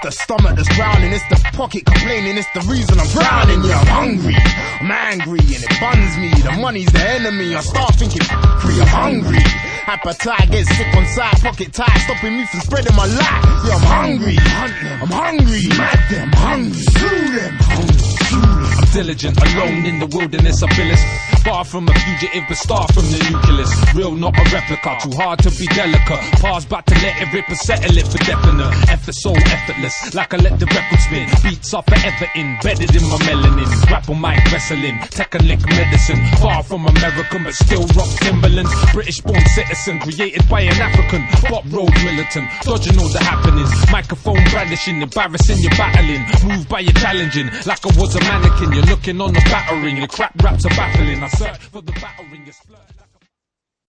the stomach that's growling, it's the pocket complaining, it's the reason I'm drowning. Yeah, I'm hungry, I'm angry, and it buns me. The money's the enemy, I start thinking free, I'm hungry. Appetite gets sick on side, pocket tight, stopping me from spreading my light. Yeah, I'm hungry, I'm hungry, mad them, hungry, slew them, hungry, slew them. I'm diligent, alone in the wilderness, I'm fearless. Far from a fugitive, but star from the nucleus. Real, not a replica, too hard to be delicate. Pause back to let it rip and settle it for definite. Effort so effortless, like I let the record spin. Beats are forever embedded in my melanin. Grapple mic wrestling, technic medicine. Far from American, but still rock Timberlands. British born citizen, created by an African. Pop road militant, dodging all the happenings. Microphone brandishing, embarrassing, you're battling. Moved by your challenging, like I was a mannequin. You're looking on the battering, your crap raps are baffling. I search for the battering, you're splurting.